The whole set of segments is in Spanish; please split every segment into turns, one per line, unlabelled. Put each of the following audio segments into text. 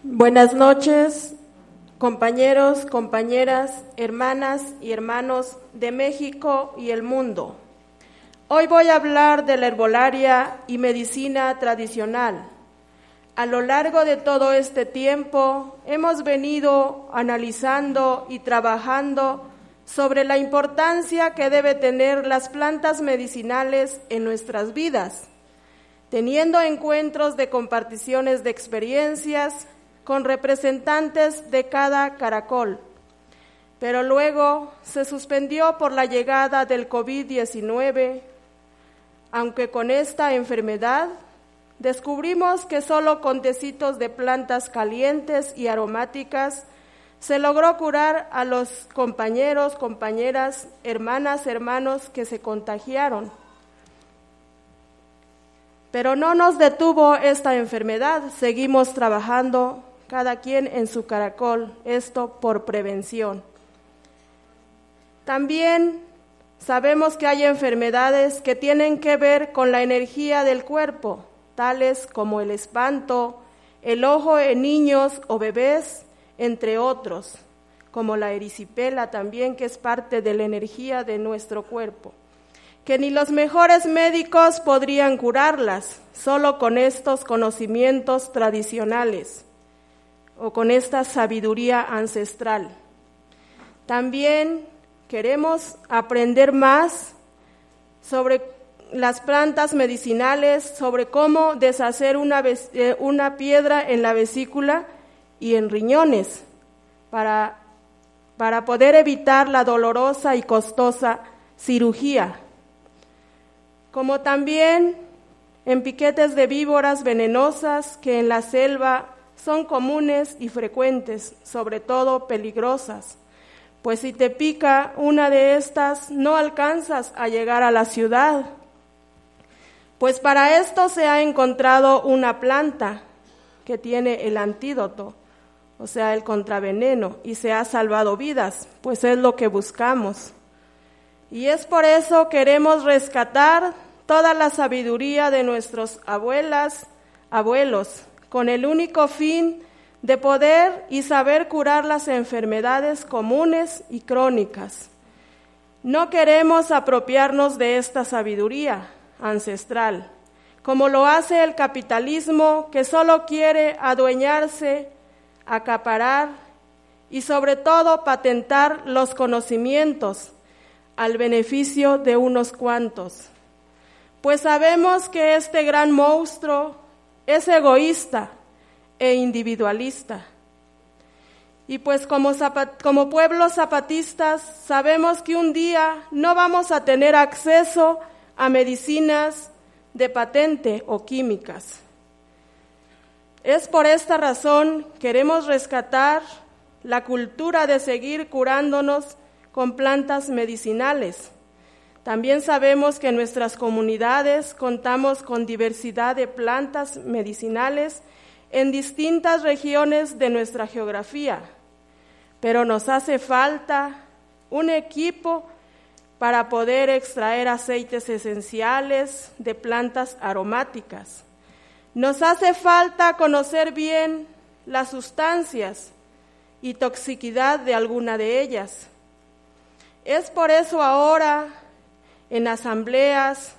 Buenas noches, compañeros, compañeras, hermanas y hermanos de México y el mundo. Hoy voy a hablar de la herbolaria y medicina tradicional. A lo largo de todo este tiempo hemos venido analizando y trabajando sobre la importancia que debe tener las plantas medicinales en nuestras vidas, teniendo encuentros de comparticiones de experiencias con representantes de cada caracol. Pero luego se suspendió por la llegada del COVID-19, aunque con esta enfermedad descubrimos que solo con tecitos de plantas calientes y aromáticas se logró curar a los compañeros, compañeras, hermanas, hermanos que se contagiaron. Pero no nos detuvo esta enfermedad, seguimos trabajando cada quien en su caracol, esto por prevención. También sabemos que hay enfermedades que tienen que ver con la energía del cuerpo, tales como el espanto, el ojo en niños o bebés, entre otros, como la erisipela también, que es parte de la energía de nuestro cuerpo, que ni los mejores médicos podrían curarlas, solo con estos conocimientos tradicionales o con esta sabiduría ancestral. También queremos aprender más sobre las plantas medicinales, sobre cómo deshacer una piedra en la vesícula y en riñones para poder evitar la dolorosa y costosa cirugía, como también en piquetes de víboras venenosas que en la selva son comunes y frecuentes, sobre todo peligrosas, pues si te pica una de estas no alcanzas a llegar a la ciudad. Pues para esto se ha encontrado una planta que tiene el antídoto, o sea, el contraveneno, y se ha salvado vidas, pues es lo que buscamos. Y es por eso queremos rescatar toda la sabiduría de nuestros abuelos, con el único fin de poder y saber curar las enfermedades comunes y crónicas. No queremos apropiarnos de esta sabiduría ancestral, como lo hace el capitalismo, que solo quiere adueñarse, acaparar y sobre todo patentar los conocimientos al beneficio de unos cuantos. Pues sabemos que este gran monstruo es egoísta e individualista. Y pues como pueblos zapatistas sabemos que un día no vamos a tener acceso a medicinas de patente o químicas. Es por esta razón queremos rescatar la cultura de seguir curándonos con plantas medicinales. También sabemos que en nuestras comunidades contamos con diversidad de plantas medicinales en distintas regiones de nuestra geografía, pero nos hace falta un equipo para poder extraer aceites esenciales de plantas aromáticas. Nos hace falta conocer bien las sustancias y toxicidad de alguna de ellas. Es por eso ahora en asambleas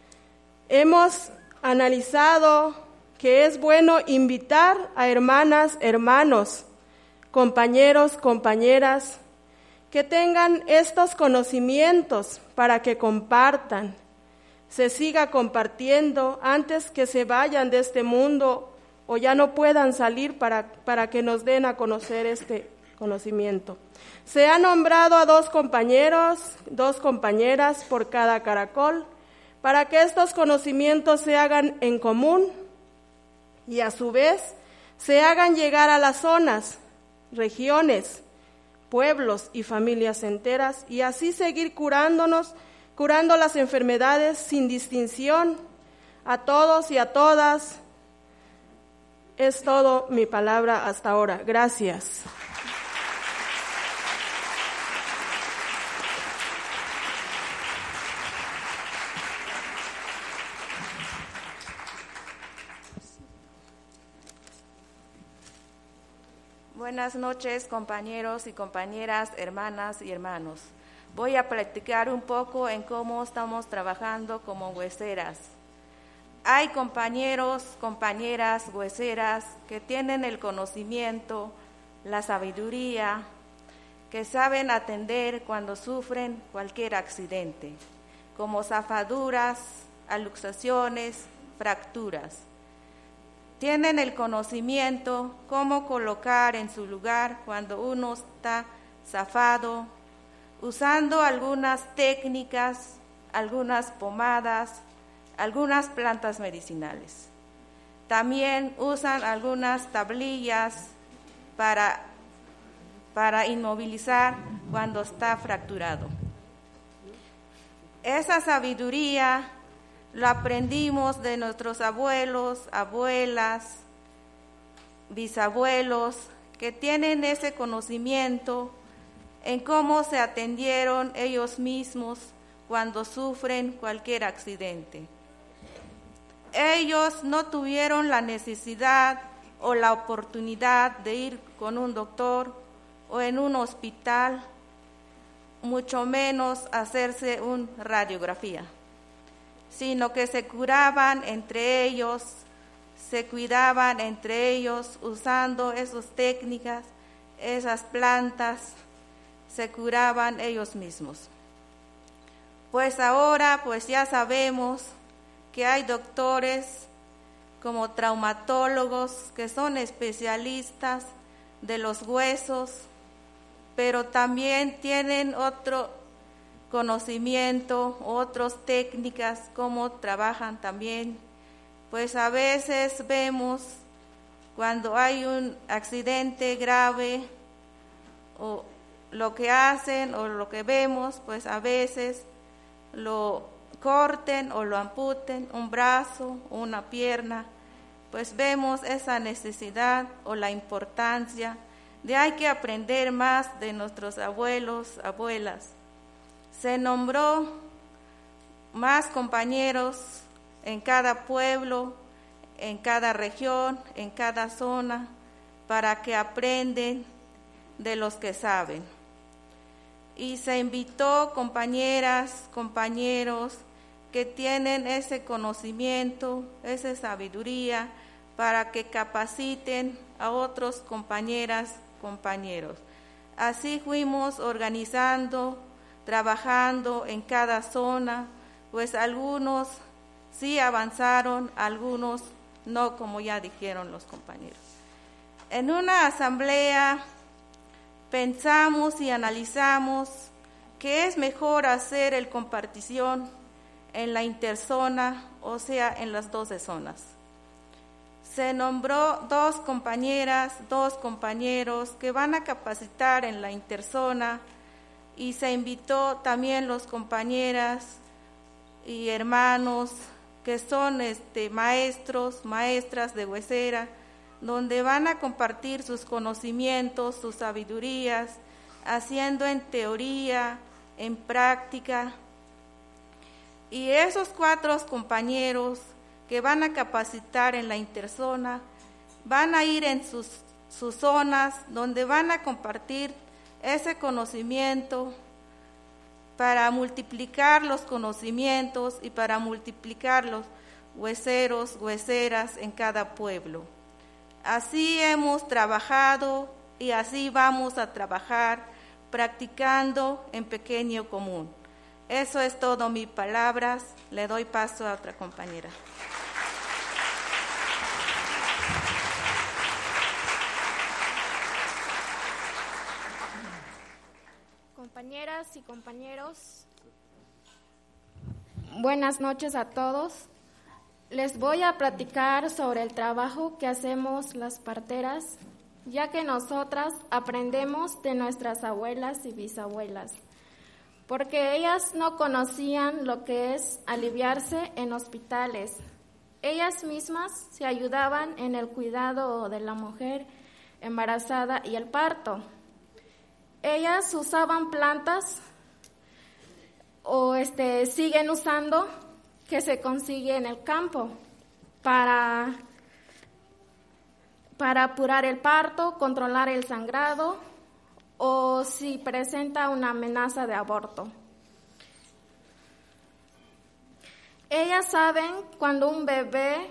hemos analizado que es bueno invitar a hermanas, hermanos, compañeros, compañeras, que tengan estos conocimientos para que compartan, se siga compartiendo antes que se vayan de este mundo o ya no puedan salir para que nos den a conocer este conocimiento. Se ha nombrado a 2 compañeros, 2 compañeras por cada caracol, para que estos conocimientos se hagan en común y a su vez se hagan llegar a las zonas, regiones, pueblos y familias enteras, y así seguir curando las enfermedades sin distinción, a todos y a todas. Es todo mi palabra hasta ahora. Gracias.
Buenas noches, compañeros y compañeras, hermanas y hermanos. Voy a platicar un poco en cómo estamos trabajando como hueseras. Hay compañeros, compañeras hueseras que tienen el conocimiento, la sabiduría, que saben atender cuando sufren cualquier accidente, como zafaduras, luxaciones, fracturas. Tienen el conocimiento cómo colocar en su lugar cuando uno está zafado, usando algunas técnicas, algunas pomadas, algunas plantas medicinales. También usan algunas tablillas para inmovilizar cuando está fracturado. Esa sabiduría lo aprendimos de nuestros abuelos, abuelas, bisabuelos, que tienen ese conocimiento en cómo se atendieron ellos mismos cuando sufren cualquier accidente. Ellos no tuvieron la necesidad o la oportunidad de ir con un doctor o en un hospital, mucho menos hacerse una radiografía, sino que se curaban entre ellos, se cuidaban entre ellos usando esas técnicas, esas plantas, se curaban ellos mismos. Pues ahora ya sabemos que hay doctores como traumatólogos que son especialistas de los huesos, pero también tienen otro conocimiento, otras técnicas, cómo trabajan también. Pues a veces vemos cuando hay un accidente grave, o lo que hacen o lo que vemos, pues a veces lo corten o lo amputen, un brazo o una pierna, pues vemos esa necesidad o la importancia de hay que aprender más de nuestros abuelos, abuelas. Se nombró más compañeros en cada pueblo, en cada región, en cada zona, para que aprenden de los que saben. Y se invitó compañeras, compañeros que tienen ese conocimiento, esa sabiduría, para que capaciten a otros compañeras, compañeros. Así fuimos organizando, trabajando en cada zona, pues algunos sí avanzaron, algunos no, como ya dijeron los compañeros. En una asamblea pensamos y analizamos que es mejor hacer el compartición en la interzona, o sea, en las 12 zonas. Se nombró 2 compañeras, 2 compañeros que van a capacitar en la interzona, y se invitó también los compañeras y hermanos que son maestros, maestras de huesera, donde van a compartir sus conocimientos, sus sabidurías, haciendo en teoría, en práctica. Y esos 4 compañeros que van a capacitar en la interzona van a ir en sus zonas donde van a compartir ese conocimiento para multiplicar los conocimientos y para multiplicar los hueseros, hueseras en cada pueblo. Así hemos trabajado y así vamos a trabajar, practicando en pequeño común. Eso es todo mis palabras. Le doy paso a otra compañera.
Compañeras y compañeros, buenas noches a todos. Les voy a platicar sobre el trabajo que hacemos las parteras, ya que nosotras aprendemos de nuestras abuelas y bisabuelas, porque ellas no conocían lo que es aliviarse en hospitales. Ellas mismas se ayudaban en el cuidado de la mujer embarazada y el parto. Ellas usaban plantas o siguen usando que se consigue en el campo para para apurar el parto, controlar el sangrado o si presenta una amenaza de aborto. Ellas saben cuando un bebé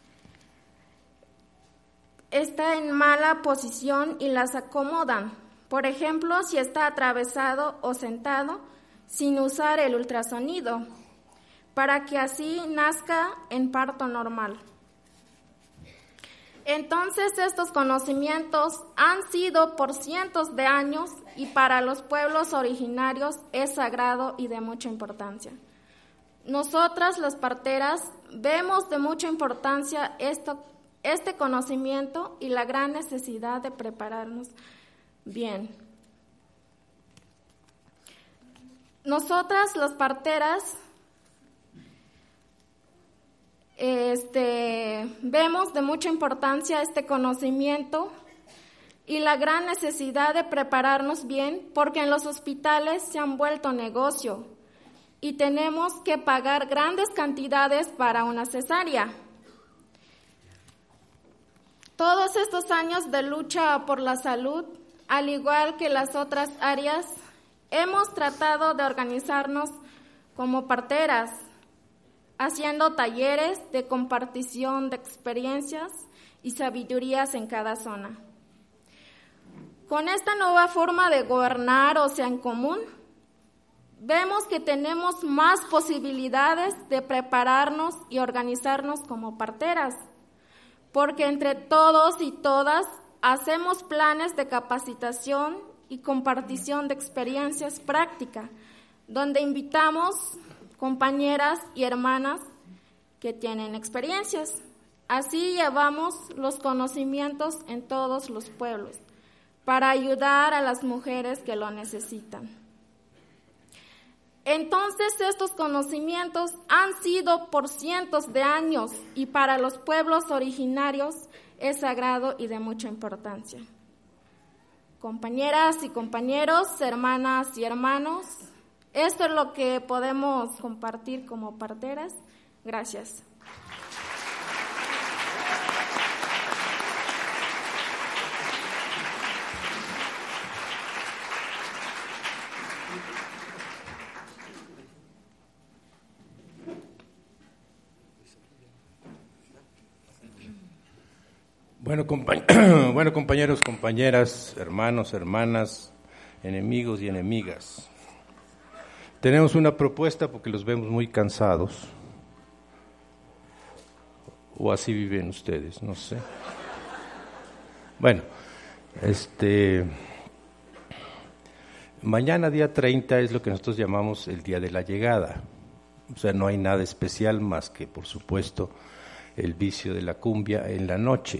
está en mala posición y las acomodan. Por ejemplo, si está atravesado o sentado sin usar el ultrasonido, para que así nazca en parto normal. Entonces, estos conocimientos han sido por cientos de años y para los pueblos originarios es sagrado y de mucha importancia. Nosotras, las parteras, vemos de mucha importancia este conocimiento y la gran necesidad de prepararnos bien. Nosotras, las parteras, vemos de mucha importancia este conocimiento y la gran necesidad de prepararnos bien, porque en los hospitales se han vuelto negocio y tenemos que pagar grandes cantidades para una cesárea. Todos estos años de lucha por la salud, al igual que las otras áreas, hemos tratado de organizarnos como parteras, haciendo talleres de compartición de experiencias y sabidurías en cada zona. Con esta nueva forma de gobernar, o sea, en común, vemos que tenemos más posibilidades de prepararnos y organizarnos como parteras, porque entre todos y todas hacemos planes de capacitación y compartición de experiencias prácticas, donde invitamos compañeras y hermanas que tienen experiencias. Así llevamos los conocimientos en todos los pueblos para ayudar a las mujeres que lo necesitan. Entonces, estos conocimientos han sido por cientos de años y para los pueblos originarios es sagrado y de mucha importancia. Compañeras y compañeros, hermanas y hermanos, esto es lo que podemos compartir como parteras. Gracias.
Bueno, compañeros, compañeras, hermanos, hermanas, enemigos y enemigas. Tenemos una propuesta porque los vemos muy cansados. O así viven ustedes, no sé. Bueno, mañana día 30 es lo que nosotros llamamos el día de la llegada. O sea, no hay nada especial más que, por supuesto, el vicio de la cumbia en la noche.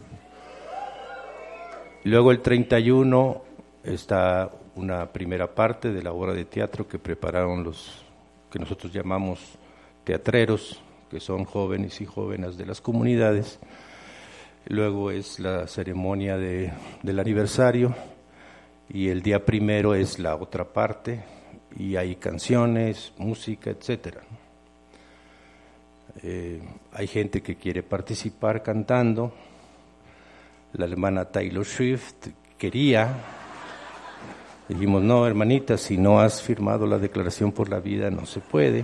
Luego el 31 está una primera parte de la obra de teatro que prepararon los que nosotros llamamos teatreros, que son jóvenes y jóvenes de las comunidades. Luego es la ceremonia del aniversario y el día primero es la otra parte y hay canciones, música, etcétera. Hay gente que quiere participar cantando. La hermana Taylor Swift quería. Dijimos, no, hermanita, si no has firmado la Declaración por la Vida, no se puede.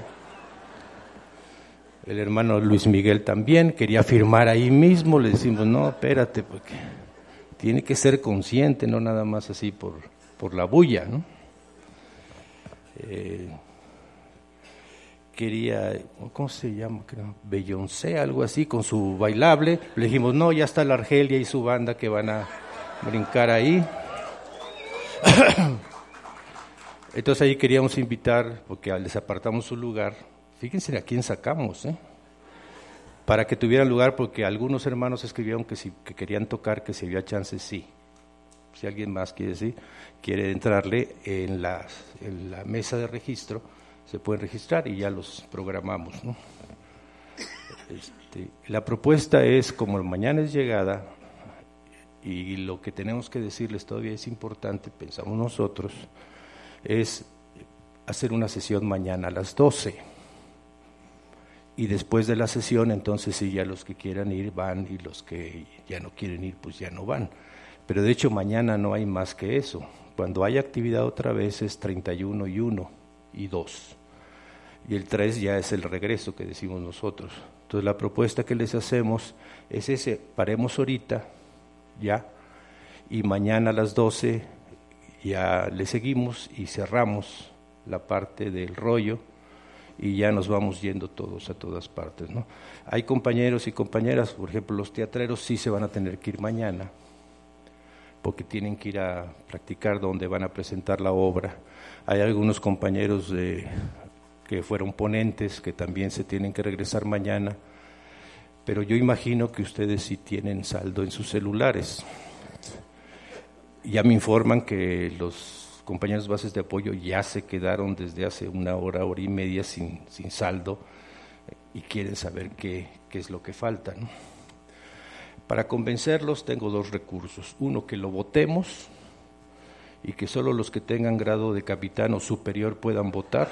El hermano Luis Miguel también quería firmar ahí mismo. Le decimos, no, espérate, porque tiene que ser consciente, no nada más así por la bulla, ¿no? Quería, ¿cómo se llama? Beyoncé, algo así, con su bailable. Le dijimos, no, ya está la Argelia y su banda que van a brincar ahí. Entonces ahí queríamos invitar, porque les apartamos su lugar. Fíjense a quién sacamos, para que tuvieran lugar, porque algunos hermanos escribieron que querían tocar, que si había chance, sí. Si alguien más quiere entrarle en la mesa de registro, se pueden registrar y ya los programamos, ¿no? La propuesta es, como mañana es llegada, y lo que tenemos que decirles todavía es importante, pensamos nosotros, es hacer una sesión mañana a las 12. y después de la sesión, entonces sí, ya los que quieran ir van y los que ya no quieren ir, pues ya no van. Pero de hecho mañana no hay más que eso. Cuando hay actividad otra vez es 31 y 1 y 2. Y el 3 ya es el regreso que decimos nosotros. Entonces la propuesta que les hacemos es ese, paremos ahorita, ya, y mañana a las 12 ya le seguimos y cerramos la parte del rollo y ya nos vamos yendo todos a todas partes, ¿no? Hay compañeros y compañeras, por ejemplo, los teatreros sí se van a tener que ir mañana, porque tienen que ir a practicar donde van a presentar la obra. Hay algunos compañeros que fueron ponentes que también se tienen que regresar mañana, pero yo imagino que ustedes sí tienen saldo en sus celulares. Ya me informan que los compañeros bases de apoyo ya se quedaron desde hace una hora, hora y media sin saldo y quieren saber qué es lo que falta, ¿no? Para convencerlos tengo 2 recursos. Uno, que lo votemos y que solo los que tengan grado de capitán o superior puedan votar.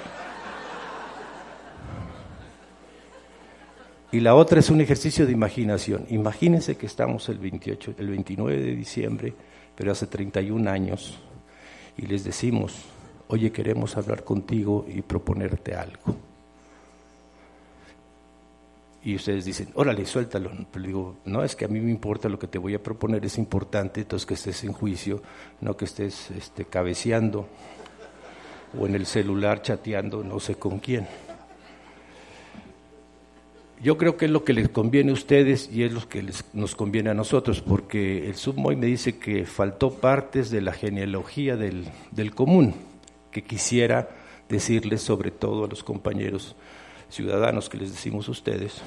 Y la otra es un ejercicio de imaginación. Imagínense que estamos el 29 de diciembre, pero hace 31 años, y les decimos, oye, queremos hablar contigo y proponerte algo. Y ustedes dicen, órale, suéltalo. Pero digo, no, es que a mí me importa lo que te voy a proponer, es importante, entonces que estés en juicio, no que estés cabeceando o en el celular chateando, no sé con quién. Yo creo que es lo que les conviene a ustedes y es lo que nos conviene a nosotros, porque el Submoy me dice que faltó partes de la genealogía del común, que quisiera decirles sobre todo a los compañeros ciudadanos que les decimos a ustedes,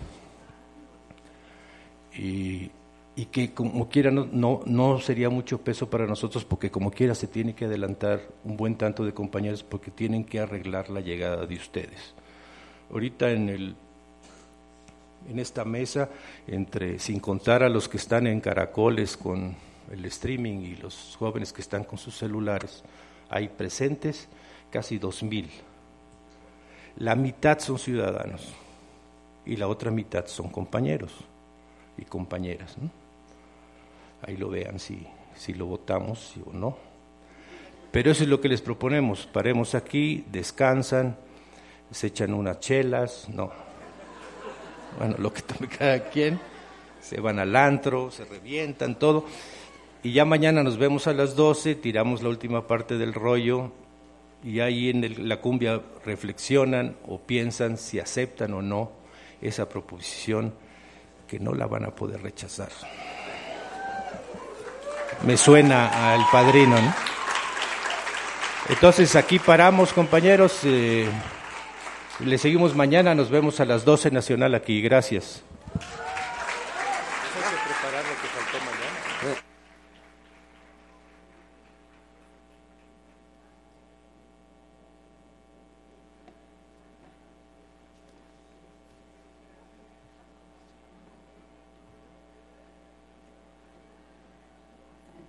y que como quiera no sería mucho peso para nosotros, porque como quiera se tiene que adelantar un buen tanto de compañeros porque tienen que arreglar la llegada de ustedes. Ahorita en esta mesa, sin contar a los que están en caracoles con el streaming y los jóvenes que están con sus celulares, hay presentes casi 2,000. La mitad son ciudadanos y la otra mitad son compañeros y compañeras, ¿no? Ahí lo vean si lo votamos o no. Pero eso es lo que les proponemos. Paremos aquí, descansan, se echan unas chelas, no. Bueno, lo que tome cada quien, se van al antro, se revientan, todo. Y ya mañana nos vemos a las 12, tiramos la última parte del rollo. Y ahí en la cumbia reflexionan o piensan si aceptan o no esa proposición, que no la van a poder rechazar. Me suena al Padrino, ¿no? Entonces aquí paramos, compañeros, le seguimos mañana, nos vemos a las 12 Nacional aquí, gracias. ¿Hay que preparar lo que faltó mañana?